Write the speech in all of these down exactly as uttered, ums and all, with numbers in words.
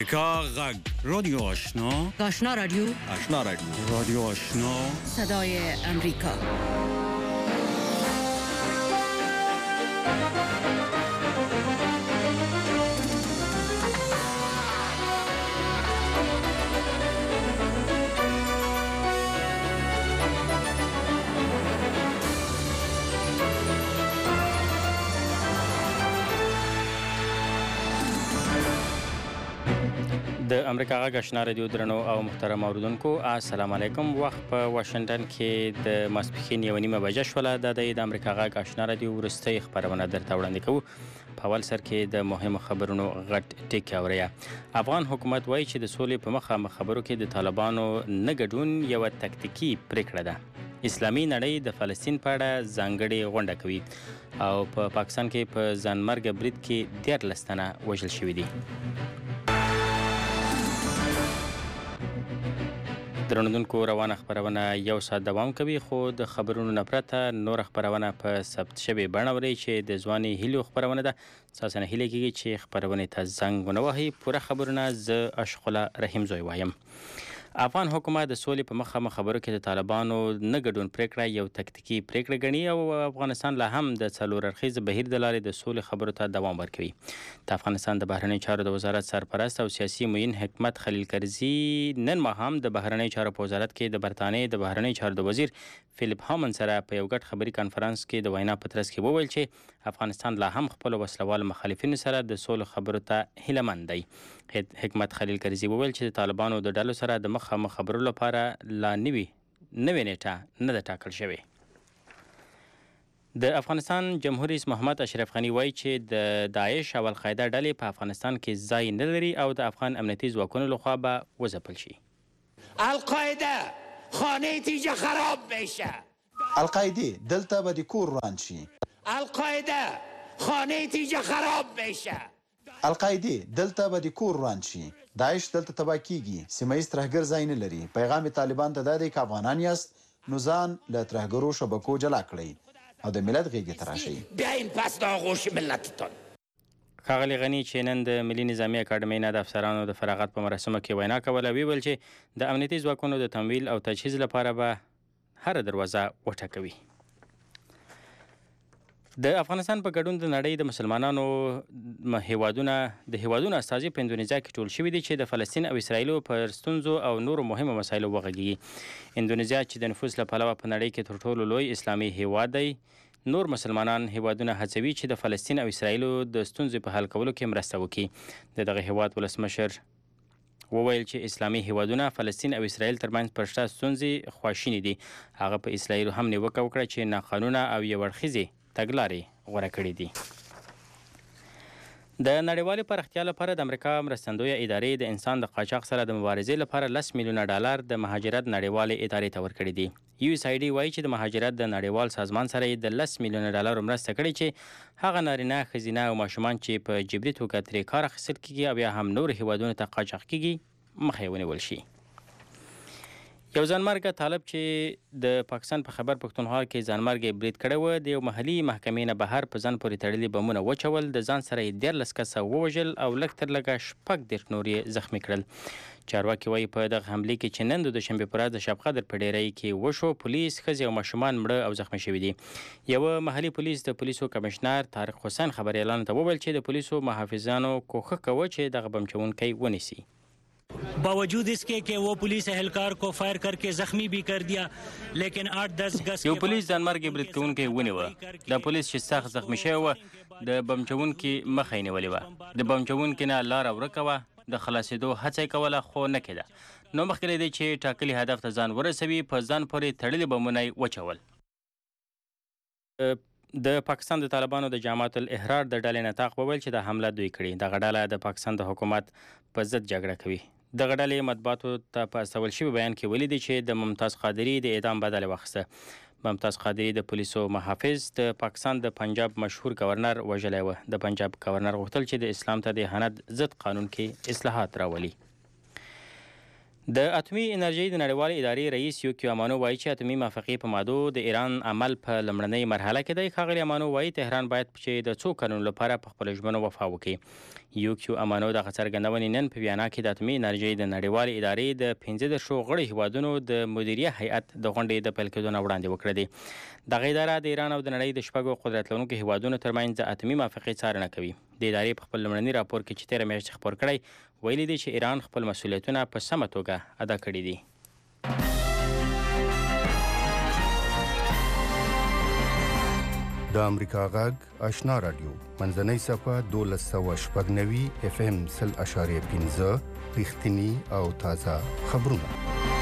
امریکا غږ رادیو آشنا آشنا رادیو آشنا رادیو رادیو آشنا صدای امریکا. د امریکا غږ آشنا رادیو درنو او محترم اوریدونکو السلام علیکم. وخت په واشنگټن کې د ماسپښین یوه نیمه بجه شوله. دا د امریکا غږ آشنا رادیو وروستۍ خپرونه درته وړاندې کوو. په اول سر کې د مهمو خبرونو غټ ټکی اورئ. افغان حکومت وایي چې د سولې په مخامخ خبرو کې د طالبانو نه ګډون یوه تکتیکي پریکړه ده. اسلامي نړۍ د فلسطین په اړه ځانګړې غونډه کوي او په پا پاکستان کې په ځانمرګه برید کې دیارلس تنه وژل شوي دي. درنوونکو روانه خبرونه یو ساعت دوام کوي، خو د خبرونو نه پرته نور خبرونه په ثبت شوې بڼه اورئ چې د ځواني هیلو خبرونه ده. اساساً هیله کېږي چې خبرونې ته زنګ ونه وهئ. پوره خبرونه زه اشقله رحیم زوی وایم. افغان حکومت د سولې په مخامخ خبرو کې د طالبانو نه ګډون پریکړه یو تکتیکي پریکړه ګڼي او افغانستان لا هم د څلور اړخیز بهیر د لارې د سولې خبرو ته دوام ورکوي. د افغانستان د بهرنیو چارو د وزارت سرپرست او سیاسي معین حکمت خلیل کرزي نن ماښام د بهرنیو چارو په وزارت کې د برطانیې د بهرنیو چارو د وزیر فیلیپ هامن سره په یو ګډ خبري کانفرنس کې د وینا په ترڅ کې وویل چې افغانستان لا هم خپلو وسلوال مخالفینو سره د سولې خبرو ته هیلهمند دی. حکمت خلیل کرزي وویل چې د طالبانو د ډلو سره د مخامخ خبرو لپاره لا نوې نوې نیټه نه ده ټاکل شوې. د افغانستان جمهور رئیس محمد اشرف غني وایي چې د داعش او القاعده ډلې په افغانستان کې ځای نه لري او د افغان امنیتي ځواکونو لخوا به وځپل شي. القاعده خانه تیجه خراب بشه. القاعده دلته به د کور وران شي. القاعده خانه تیجه خراب بشه. القاعده دلته به د کور وران شي. داعش دلته تباه کیږي. سیمه ایز ترهګر ځای نه لري. پیغام طالبان ته دا دی که افغانان یاست نو ځان له ترهګرو شبکو جلا کړئ او د ملت غېږې ته راشئ. بیاین پس د آغوش ملتتان. ښاغلي غني چې نن د ملي نظامي اکاډمۍ نه د افسرانو د فراغت په مراسمو کې وینا کوله ویل چې د امنیتي ځواکونو د تمویل او تجهیز لپاره به هره دروازه وټکوي. د افغانستان په ګډون د نړۍ د مسلمانانو هیوادونه د هیوادونو استازي په اندونیزیا کې ټول شوي دي چې د فلسطین او اسرائیلو پر ستونزو او نورو مهمو مسایلو وغږیږي. اندونیزیا چې د نفوس له پلوه په نړۍ کې تر ټولو لوی اسلامي هیواد دی، نور مسلمانان هیوادونه هڅوي چې د فلسطین او اسرائیلو د ستونزو په حل کولو کې مرسته وکړي. د دغه هیواد ولسمشر وویل چې اسلامي هیوادونه فلسطین او اسرائیل ترمنځ پر شته ستونزې خواشیني دي. هغه په اسرائیلو هم نیوکه وکړه چې ناقانونه او یو اړخیزې تګلارې غوره کړې دي. د نړیوالې پراختیا لپاره د امریکا مرستندویه ادارې د انسان د قاچاق سره د مبارزې لپاره لس میلیونه ډالر د مهاجرت نړیوالې ادارې ته ورکړي دي. یو اس آی ډي وایي چې د مهاجرت د نړیوال سازمان سره یې د لس میلیونه ډالرو مرسته کړې چې هغه نارینه، ښځینه او ماشومان چې په جبري توګه ترې کار اخیستل کیږي او یا هم نور هیوادونو ته قاچاق کیږي مخه یې ونیول شي. یو ځانمرګه طالب چې د پاکستان په خیبر پښتونخوا کې ځانمرګه برید کړی و، د یو محلي محکمې نه بهر په ځان پورې تړلي بمونه وچول، د ځان سره یې دیارلس کسه ووژل او لږ تر لږه شپږ دېرش نور یې زخمي کړل. چارواکي وایي په دغه حملې کې چې نن د دوشنبې په ورځ د شب قدر په ډیرۍ کې وشو، پولیس، ښځې او ماشومان مړه او زخمي شوي دي. یوه محلي پولیس د پولیسو کمشنر طارق حسین خبریالانو ته وویل چې د پولیسو محافظانو کوښښ کوه چې دغه بم چلوونکی ونیسي. باوجود इसके कि वो पुलिस एहलकार को फायर करके जख्मी भी कर दिया, लेकिन आठ दस गज یو پولیس ځانمرګي برید کوونکی ونیوه. د پولیس چې سخت زخمی شوی و د بم چلوونکي مخه یې نیولې وه. د بم چلوونکي نه لاره ورکه وه، د خلاصېدو هڅه یې کوله خو نه کېده. نو مخکې له دې چې ټاکلي هدف ته ځان ورسوي په ځان پورې تړلي بمونه یې وچول. د پاکستان د طالبانو د جماعت الاحرار د ډلې نطاق وویل چې د حمله دوی کړې. دغه ډله د پاکستان د حکومت په ضد جګړه کوي. دغه ډلې مطبوعاتو ته په استول شوي بیان کې ولیدي چې د ممتاز قادري د اعدام بدله واخیسته. ممتاز قادري د پولیسو محافظ د پاکستان د پنجاب مشهور گورنر وژلی و. د پنجاب گورنر غوښتل چې د اسلام ته د اهانت ضد قانون کې اصلاحات راولي. د اتومي انرژۍ د نړیوالې ادارې رئیس یوکیو امانو وایي چې اتومي موافقې په مادو د ایران عمل په لومړنۍ مرحله کې دی. ښاغلي امانو وایي تهران باید چې د څو کلونو لپاره په خپلو ژمنو وفا وکړي. یوکیو امانو د څرګندونې نن په ویانا کې د اتومي انرژۍ د نړیوالې ادارې د پنځه دېرشو غړي هیوادونو د مدیریه هیئت د غونډې د پیل کېدو نه وړاندې وکړه دي. دغه اداره د ایران او د نړۍ د شپږو قدرت لرونکو هیوادونو ترمنځ د اتومي موافقې څارنه کوي. د ادارې په خپل لومړني راپور کې چې تېره میاشت خپور کړی ویلي دي چې ایران خپل مسؤلیتونه په سمه توګه ادا کړي دي. د امریکا غږ آشنا رادیو منځنۍ صفه دولس سوه شپږ نوي اف ام سل اشاریه پنځه رښتیني او تازه خبرونه.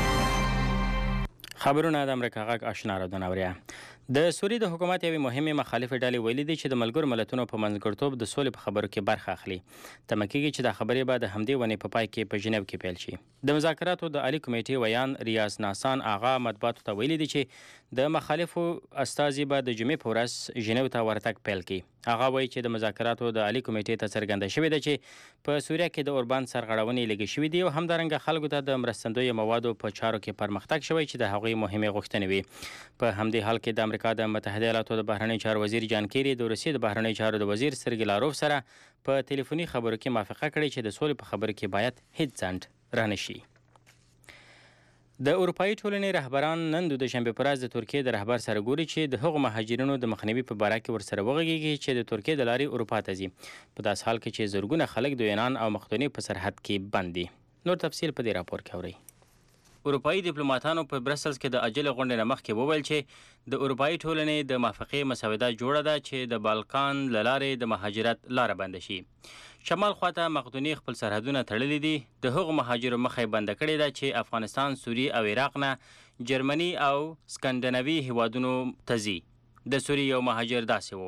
خبرونه د امریکا غږ آشنا رادیو ناوریه. د سوریې د حکومت یوې مهمې مخالفې ډلې ویلي دي چې د ملګرو ملتونو په منځګړیتوب د سولې په خبرو کې برخه اخلي. تمه کېږي چې دا خبرې به د همدې ونې په پای کې په ژنیو کې پیل شي. د مذاکراتو د عالي کمیټې ویان ریاض ناسان آغا مطبوعاتو ته ویلي دي چې د مخالفو استازي به د جمعې په ورځ ژنیو ته ورتګ پیل کړي. هغه وایي چې د مذاکراتو د عالي کمیټې ته څرګنده شوې ده چې په سوریه کې د اوربان سرغړونې لږې شوې دي او همدارنګه خلکو ته د مرستندویه موادو په چارو کې پرمختګ شوی چې د هغوی مهمې غوښتنې وي. په همدې حال کې د امریکا د متحده ایالاتو د بهرنیو چارو وزیر جان کیری د روسیې د بهرنیو چارو د وزیر سرګی لاروف سره په ټلیفوني خبرو کې موافقه کړې چې د سولې په خبرو کې باید هیڅ ځنډ رانه شي. د اروپایي ټولنې رهبران نن د دوشنبې په ورځ د ترکیې د رهبر سره ګوري چې د هغو مهاجرینو د مخنیوي په باره کې ورسره وغږیږي چې د ترکیې د لارې اروپا ته ځي په داس حال کې چې زرګونه خلک د یونان او مقدونیې په سرحد کې بند دي. نور تفصیل په دې راپور کې اورئ. اروپایي ډیپلوماتانو په برسلز کې د عاجله غونډې نه مخکې وویل چې د اروپایي ټولنې د موافقې مسوده جوړه ده چې د بالکان له لارې د مهاجرت لاره بنده شي. شمال خواته مقدونیې خپل سرحدونه تړلي دي. د هغو مهاجرو مخه یې بنده کړې ده چې افغانستان، سوریې او عراق نه جرمني او سکندناوي هیوادونو ته ځي. د سوریې یو مهاجر داسې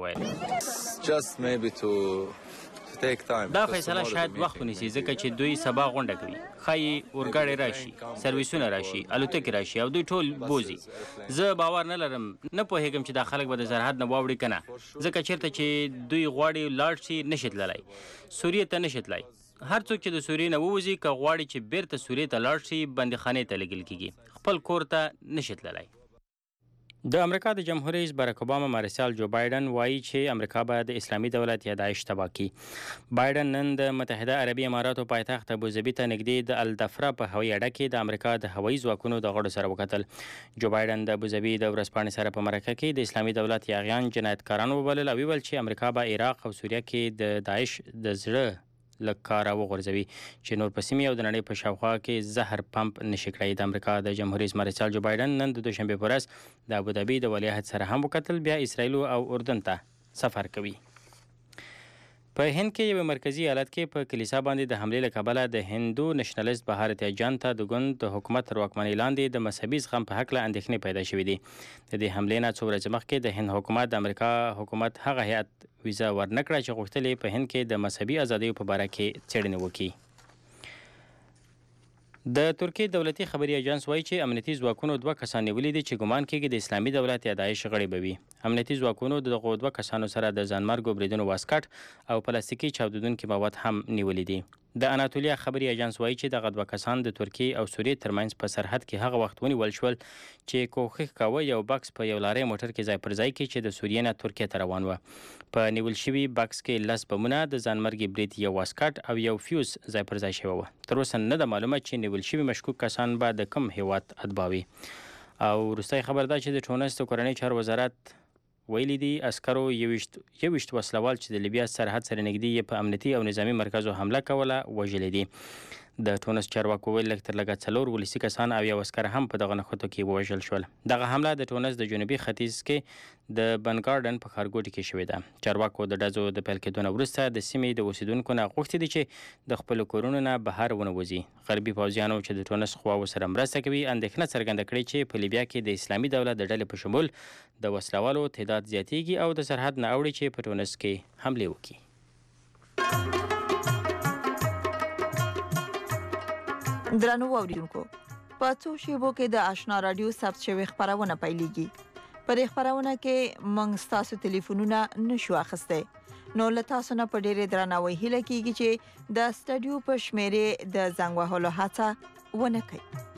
وویل دا فیصله شاید وخت ونیسي ځکه چې دوی سبا غونډه کوي. ښایي اورګاډي راشي، سرویسونه راشي، الوتکې راشي او دوی ټول بوزي. زه باور نه لرم، نه پوهېږم چې دا خلک به د سرحد نه واوړي که نه، ځکه چېرته چې دوی غواړي لاړ شي نشي تللی، سوریې ته نشي تللی. هر څوک چې د سوریې نه ووځي که غواړي چې بیرته سوریې ته لاړ شي بندیخانې ته لېږل کېږي، خپل کور ته نشي تللی. د امریکا د جمهور رئیس باراک اوباما مارشال جو بایدن وایي چې امریکا باید د اسلامي دولت یا داعش تباه کړي. بایدن نن د متحده عربي اماراتو پایتخت ابوظبي ته نږدې د الدفره په هوایي اډه کې د امریکا د هوایي ځواکونو د غړو سره وکتل. جو بایدن د ابوظبي د ورځپاڼې سره په مرکه کې د اسلامي دولت یاغیان جنایتکاران وبلل او ویل چې امریکا به عراق او سوریه کې د داعش د زړه له کاره وغورځوي چې نور په سیمې او د نړۍ په شاوخوا کې زهر پمپ نشي کړی. د امریکا د جمهور رئیس مارشال جو بایدن نن د دوشنبې په ورځ د ابوظبي د ولیعهد سره هم وکتل، بیا اسرائیل او اردن ته سفر کوي. په هند کې یو مرکزی ایالت کې په کلیسا باندې د حملې له کبله د هندو نشنلیست بهارت جان ته د ګوند د حکومت تر واکمنۍ لاندې د مذهبي زغم په هکله اندېښنې پیدا شوې دي. د دې حملې نه څو ورځې مخکې د هند حکومت د امریکا حکومت هغه هیئت ویزا ورنکړه چې غوښتل یې په هند کې د مذهبي ازادیو په باره کې څېړنې وکړي. د ترکیې دولتي خبري اجانس وایي چې امنیتي ځواکونو دوه کسان نیولي دي چې ګمان کېږي د اسلامي دولت یا داعش غړي به وي. امنیتي ځواکونو د دغو دوه کسانو سره د ځانمرګو بریدونو واسکټ او پلاستیکي چاودېدونکي مواد هم نیولي دي. د اناتولیا خبري اجانس وایي چې دغه دوه کسان د ترکیې او سوریې ترمنځ په سرحد کې هغه وخت ونیول شول چې کوښښ کاوه یو بکس په یو لارۍ موټر کې ځای پر ځای کړي چې د سوریې نه ترکیې ته روان و. په نیول شوي بکس کې لس بمونه، د ځانمرګي برید یو واسکټ او یو فیوز ځای پر ځای شوی و. تر اوسه نه ده معلومه چې نیول شوي مشکوک کسان به د کوم هیواد اتباع وي. او وروستی خبر دا چې د ټونس د کورنۍ چارو وزارت ویلي دي عسکرو یوویشت یوویشت وسلوال چې د لیبیا سرحد سره نږدې یې په امنیتي او نظامي مرکزو حمله کوله وژلي دي. د ټونس چارواکو ویل لږ تر لږه څلور ولسي کسان او یو عسکر هم په دغه نښتو کې ووژل شول. دغه حمله د ټونس د جنوبي ختیځ کې د بنګارډن په ښارګوټي کې شوې ده. چارواکو د ډزو د پیل کېدو نه وروسته د سیمې د اوسیدونکو نه غوښتي دي چې د خپلو کورونو نه بهر ونه وځي. غربي پوځیانو چې د ټونس خواو سره مرسته کوي اندېښنه څرګنده کړې چې په لیبیا کې د اسلامي دولت د ډلې په شمول د وسلوالو تعداد زیاتیږي او د سرحد نه اوړي چې په ټونس کې حملې وکړي. درنو اوریدونکو، په څو شیبو کې د آشنا رادیو ثبت شوی خبرونه پیلېږي. په دې خبرونه کې موږ ستاسو ټلیفونونه نشو اخیستی، نو له تاسو نه په ډېرې درناوي هیله کېږي چې د سټډیو په شمیرې د زنګ وهلو هڅه ونه کړئ.